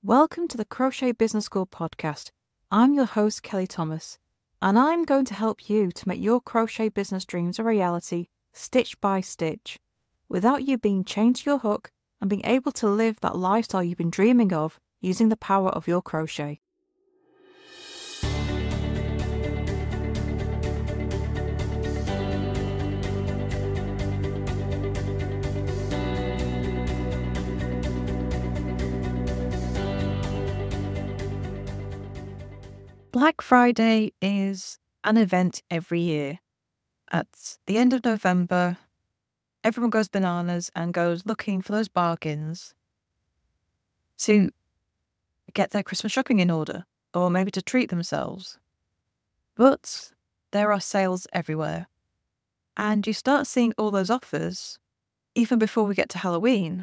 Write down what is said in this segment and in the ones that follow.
Welcome to the Crochet Business School podcast. I'm your host, Kelly Thomas, and I'm going to help you to make your crochet business dreams a reality, stitch by stitch, without you being chained to your hook and being able to live that lifestyle you've been dreaming of using the power of your crochet. Black Friday is an event every year. At the end of November, everyone goes bananas and goes looking for those bargains to get their Christmas shopping in order, or maybe to treat themselves. But there are sales everywhere, and you start seeing all those offers even before we get to Halloween.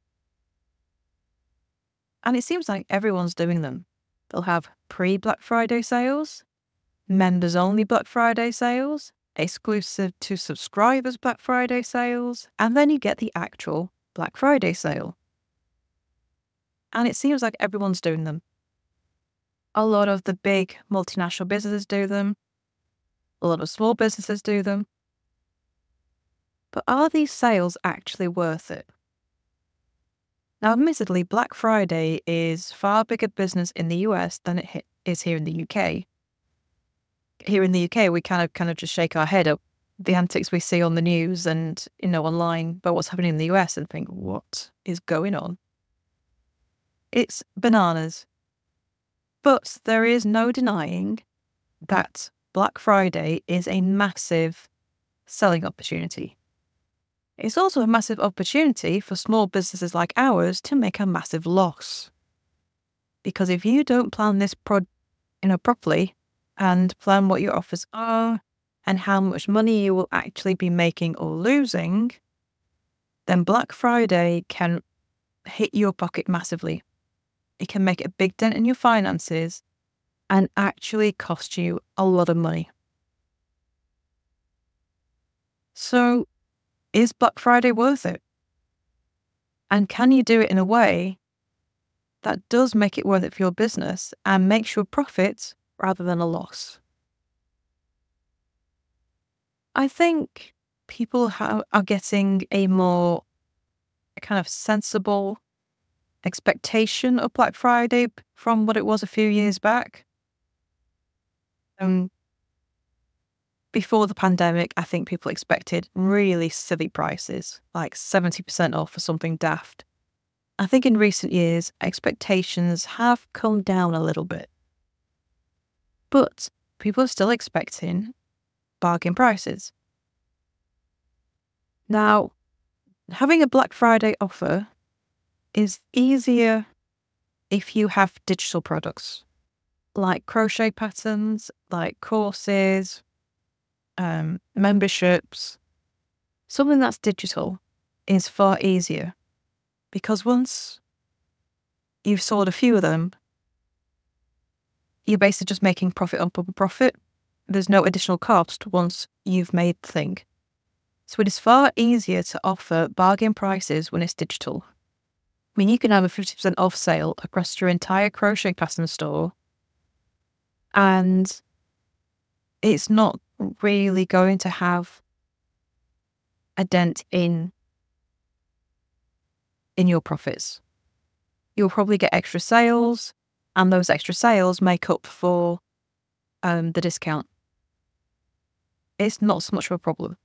And it seems like everyone's doing them. They'll have pre-Black Friday sales, members-only Black Friday sales, exclusive to subscribers Black Friday sales, and then you get the actual Black Friday sale. And it seems like everyone's doing them. A lot of the big multinational businesses do them. A lot of small businesses do them. But are these sales actually worth it? Now, admittedly, Black Friday is far bigger business in the US than it is here in the UK. Here in the UK, we kind of just shake our head at the antics we see on the news and, online about what's happening in the US and think, what is going on? It's bananas. But there is no denying that Black Friday is a massive selling opportunity. It's also a massive opportunity for small businesses like ours to make a massive loss. Because if you don't plan this properly and plan what your offers are and how much money you will actually be making or losing, then Black Friday can hit your pocket massively. It can make a big dent in your finances and actually cost you a lot of money. So, is Black Friday worth it? And can you do it in a way that does make it worth it for your business and makes you a profit rather than a loss? I think people are getting a more kind of sensible expectation of Black Friday from what it was a few years back. Before the pandemic, I think people expected really silly prices, like 70% off for something daft. I think in recent years, expectations have come down a little bit. But people are still expecting bargain prices. Now, having a Black Friday offer is easier if you have digital products, like crochet patterns, like courses, memberships. Something that's digital is far easier because once you've sold a few of them, you're basically just making profit on profit. There's no additional cost once you've made the thing. So it is far easier to offer bargain prices when it's digital. I mean, you can have a 50% off sale across your entire crochet pattern store, and it's not really going to have a dent in your profits. You'll probably get extra sales, and those extra sales make up for the discount. It's not so much of a problem.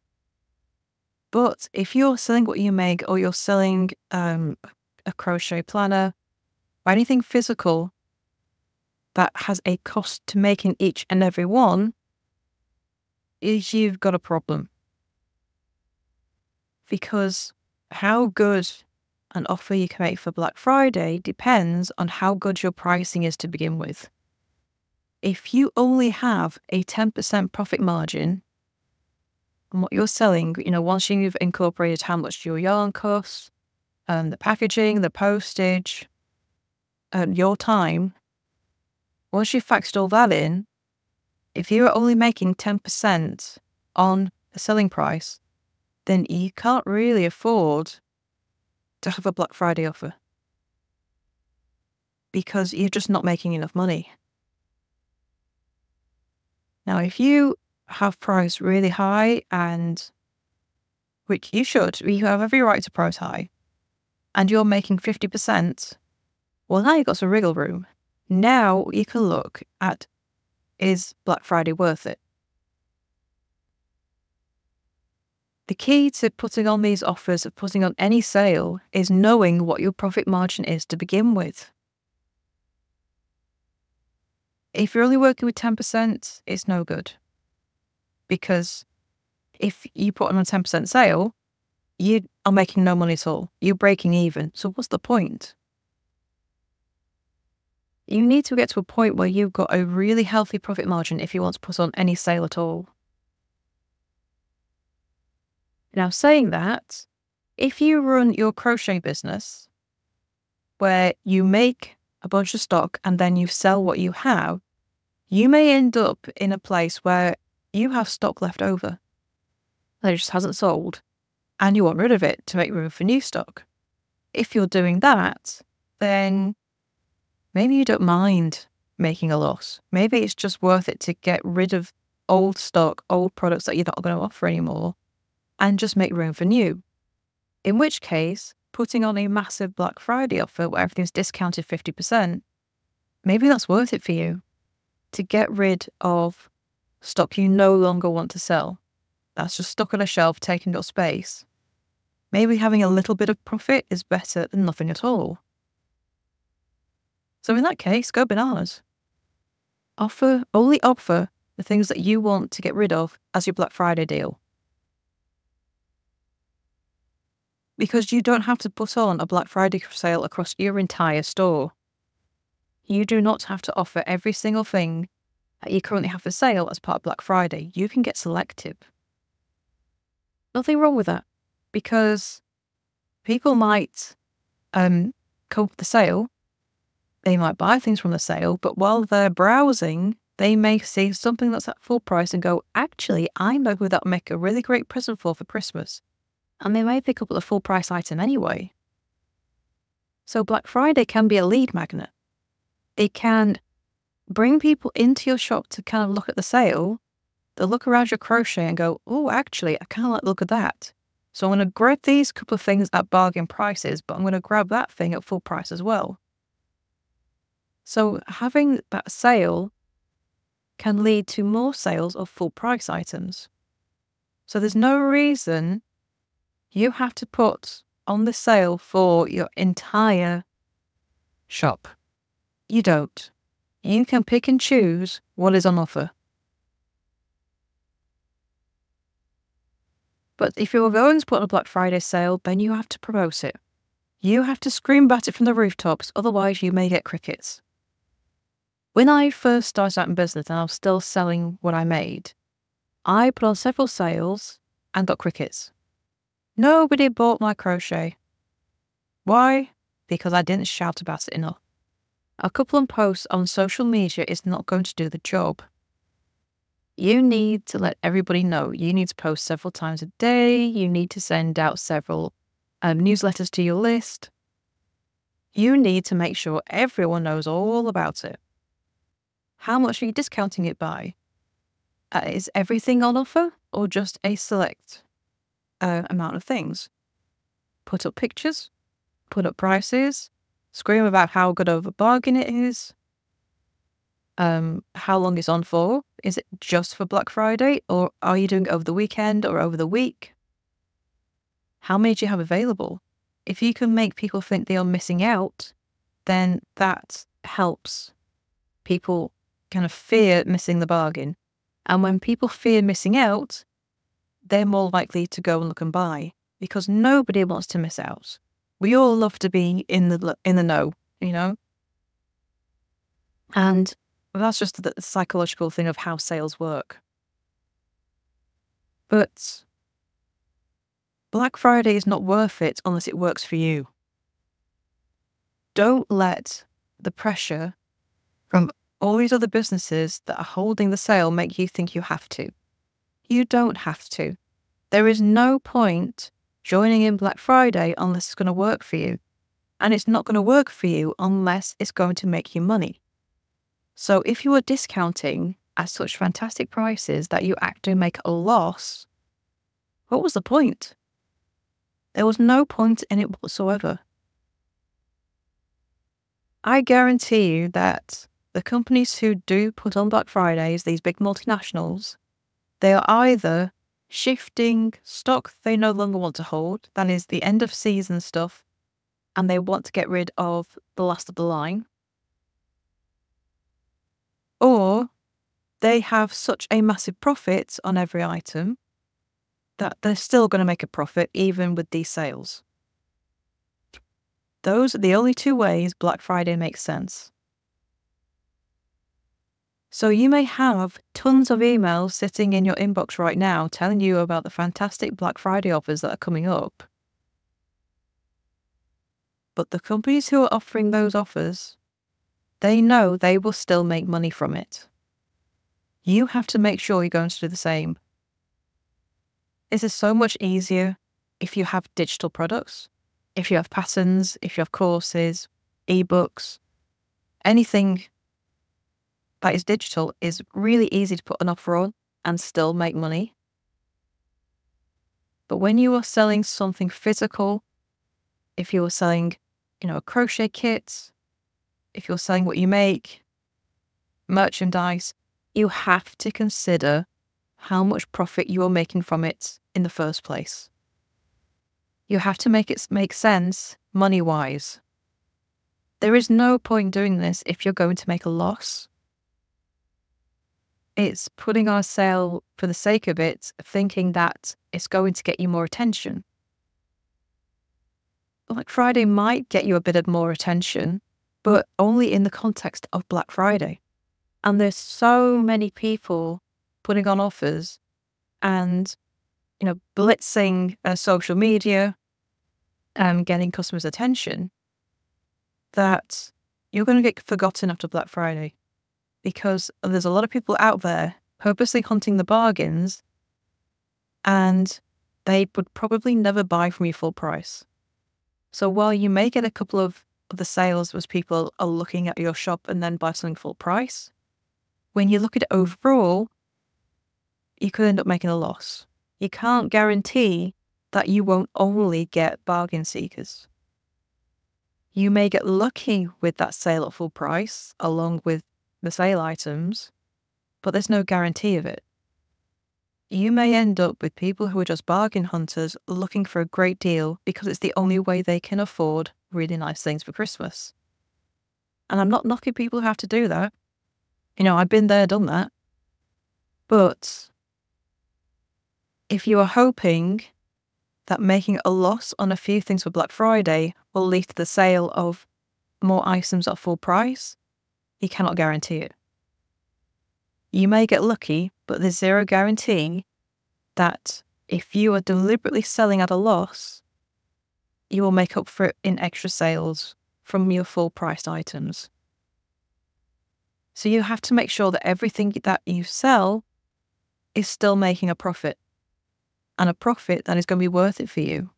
But if you're selling what you make, or you're selling a crochet planner, or anything physical that has a cost to making each and every one, you've got a problem. Because how good an offer you can make for Black Friday depends on how good your pricing is to begin with. If you only have a 10% profit margin on what you're selling, once you've incorporated how much your yarn costs, the packaging, the postage, your time, once you've factored all that in, if you're only making 10% on the selling price, then you can't really afford to have a Black Friday offer. because you're just not making enough money. Now, if you have priced really high, and which you should, you have every right to price high, and you're making 50%, well, now you've got some wriggle room. Now you can look at, is Black Friday worth it? The key to putting on these offers, of putting on any sale, is knowing what your profit margin is to begin with. If you're only working with 10%, it's no good. Because if you put on a 10% sale, you are making no money at all. You're breaking even. So what's the point? You need to get to a point where you've got a really healthy profit margin if you want to put on any sale at all. Now, saying that, if you run your crochet business where you make a bunch of stock and then you sell what you have, you may end up in a place where you have stock left over that just hasn't sold, and you want rid of it to make room for new stock. If you're doing that, then maybe you don't mind making a loss. Maybe it's just worth it to get rid of old stock, old products that you're not going to offer anymore, and just make room for new. In which case, putting on a massive Black Friday offer where everything's discounted 50%, maybe that's worth it for you to get rid of stock you no longer want to sell. That's just stuck on a shelf, taking up space. Maybe having a little bit of profit is better than nothing at all. So in that case, go bananas. Only offer the things that you want to get rid of as your Black Friday deal. Because you don't have to put on a Black Friday sale across your entire store. You do not have to offer every single thing that you currently have for sale as part of Black Friday. You can get selective. Nothing wrong with that, because people might come up with the sale, they might buy things from the sale, but while they're browsing, they may see something that's at full price and go, actually, I know who that would make a really great present for Christmas. And they may pick up a full price item anyway. So Black Friday can be a lead magnet. It can bring people into your shop to kind of look at the sale. They'll look around your crochet and go, oh, actually, I kind of like the look of that. So I'm going to grab these couple of things at bargain prices, but I'm going to grab that thing at full price as well. So having that sale can lead to more sales of full price items. So there's no reason you have to put on the sale for your entire shop. You don't. You can pick and choose what is on offer. But if you're going to put on a Black Friday sale, then you have to promote it. You have to scream about it from the rooftops, otherwise you may get crickets. When I first started out in business and I was still selling what I made, I put on several sales and got crickets. Nobody bought my crochet. Why? Because I didn't shout about it enough. A couple of posts on social media is not going to do the job. You need to let everybody know. You need to post several times a day. You need to send out several newsletters to your list. You need to make sure everyone knows all about it. How much are you discounting it by? Is everything on offer or just a select amount of things? Put up pictures, put up prices, scream about how good of a bargain it is, how long it's on for. Is it just for Black Friday, or are you doing it over the weekend or over the week? How many do you have available? If you can make people think they are missing out, then that helps people kind of fear missing the bargain. And when people fear missing out, they're more likely to go and look and buy, because nobody wants to miss out. We all love to be in the know, you know? And that's just the psychological thing of how sales work. But Black Friday is not worth it unless it works for you. Don't let the pressure from all these other businesses that are holding the sale make you think you have to. You don't have to. There is no point joining in Black Friday unless it's going to work for you. and it's not going to work for you unless it's going to make you money. So if you are discounting at such fantastic prices that you actually make a loss, what was the point? There was no point in it whatsoever. I guarantee you that the companies who do put on Black Fridays, these big multinationals, they are either shifting stock they no longer want to hold, that is the end of season stuff, and they want to get rid of the last of the line, or they have such a massive profit on every item that they're still going to make a profit even with these sales. Those are the only two ways Black Friday makes sense. So you may have tons of emails sitting in your inbox right now telling you about the fantastic Black Friday offers that are coming up. But the companies who are offering those offers, they know they will still make money from it. You have to make sure you're going to do the same. This is so much easier if you have digital products, if you have patterns, if you have courses, ebooks, anything that is digital is really easy to put an offer on and still make money. But when you are selling something physical, if you are selling, a crochet kit, if you're selling what you make, merchandise, you have to consider how much profit you are making from it in the first place. You have to make it make sense money-wise. There is no point doing this if you're going to make a loss. It's putting on a sale for the sake of it, thinking that it's going to get you more attention. Black Friday might get you a bit of more attention, but only in the context of Black Friday. And there's so many people putting on offers and, blitzing social media and getting customers' attention that you're going to get forgotten after Black Friday. Because there's a lot of people out there purposely hunting the bargains, and they would probably never buy from you full price. So while you may get a couple of the sales as people are looking at your shop and then buy something full price, when you look at it overall, you could end up making a loss. You can't guarantee that you won't only get bargain seekers. You may get lucky with that sale at full price along with the sale items, but there's no guarantee of it. You may end up with people who are just bargain hunters looking for a great deal because it's the only way they can afford really nice things for Christmas. And I'm not knocking people who have to do that. I've been there, done that. But if you are hoping that making a loss on a few things for Black Friday will lead to the sale of more items at full price, you cannot guarantee it. You may get lucky, but there's zero guarantee that if you are deliberately selling at a loss, you will make up for it in extra sales from your full priced items. So you have to make sure that everything that you sell is still making a profit, and a profit that is going to be worth it for you.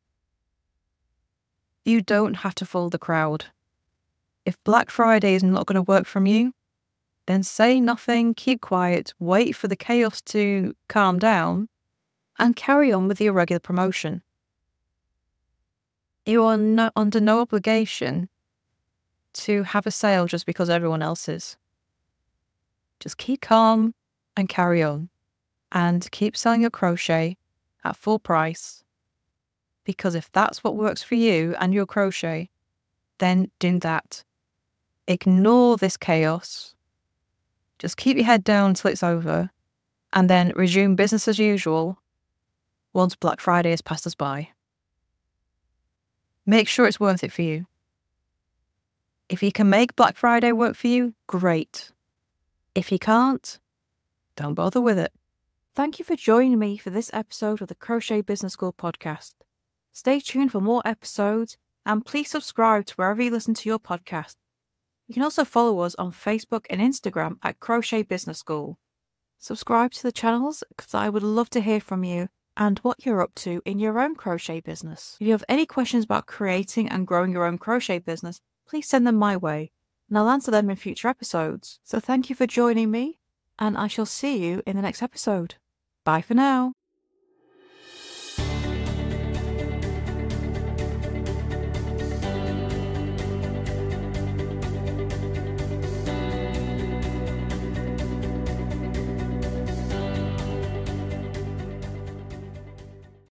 You don't have to follow the crowd. If Black Friday is not going to work from you, then say nothing, keep quiet, wait for the chaos to calm down, and carry on with your regular promotion. You are under no obligation to have a sale just because everyone else is. Just keep calm and carry on, and keep selling your crochet at full price, because if that's what works for you and your crochet, then do that. Ignore this chaos. Just keep your head down until it's over, and then resume business as usual once Black Friday has passed us by. Make sure it's worth it for you. If you can make Black Friday work for you, great. If you can't, don't bother with it. Thank you for joining me for this episode of the Crochet Business School podcast. Stay tuned for more episodes, and please subscribe to wherever you listen to your podcast. You can also follow us on Facebook and Instagram at Crochet Business School. Subscribe to the channels because I would love to hear from you, and what you're up to in your own crochet business. If you have any questions about creating and growing your own crochet business, please send them my way, and I'll answer them in future episodes. So thank you for joining me, and I shall see you in the next episode. Bye for now.